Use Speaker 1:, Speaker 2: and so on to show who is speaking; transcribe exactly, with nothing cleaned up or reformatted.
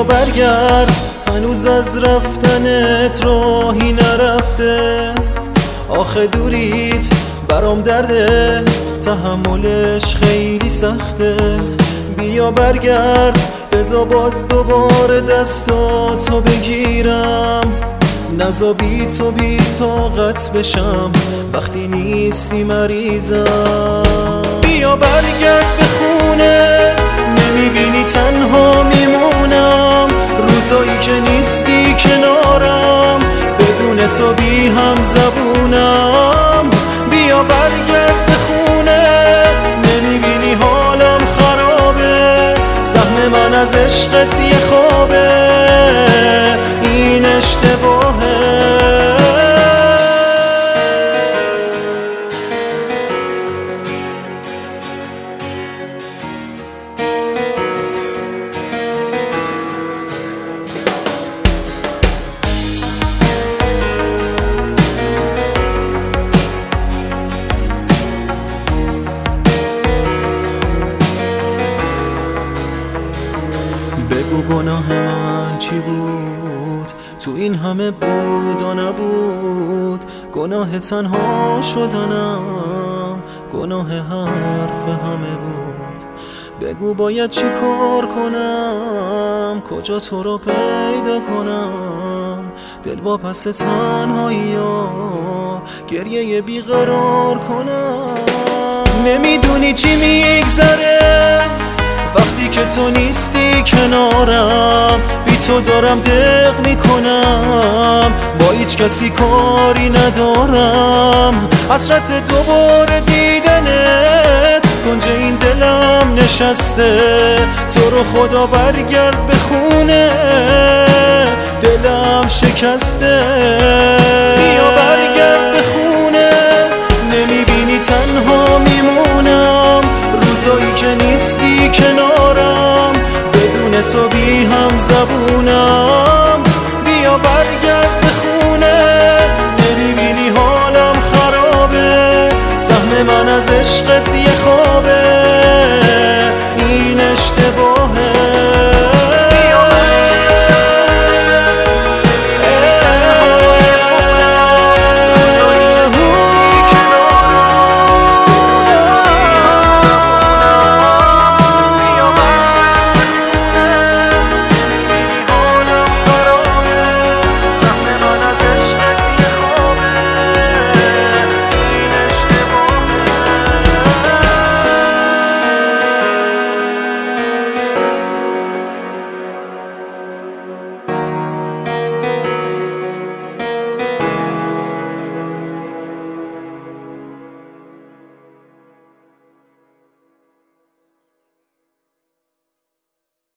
Speaker 1: بیا برگرد، هنوز از رفتنت راهی نرفته. آخه دوریت برام درده، تحملش خیلی سخته. بیا برگرد، بذار باز دوباره دستاتو بگیرم. نزا بی تو بی طاقت بشم، وقتی نیستی مریضم. بیا برگرد به خونه، نمیبینی تنها میمونم. روزایی که نیستی کنارم، بدون تو بی هم زبونم. بیا برگرد به خونه، نمیبینی حالم خرابه. سهم من از عشقت یه خوابه، این اشتباهه. بگو گناه من چی بود؟ تو این همه بود و نبود. گناه تنها شدنم، گناه حرف همه بود. بگو باید چی کار کنم، کجا تو رو پیدا کنم. دل با پس تنهایی ها گریه بیقرار کنم. نمیدونی چی میگذره وقتی که تو نیستی کنارم. بی تو دارم دق میکنم، با هیچ کسی کاری ندارم. حسرت دوباره دیدنت کنج این دلم نشسته. تو رو خدا برگرد به خونه، دلم شکسته. بیا برگرد به خونه، نمیبینی تنها میمونم. روزایی که نیستی کنارم، بدون تو بی هم زبونم.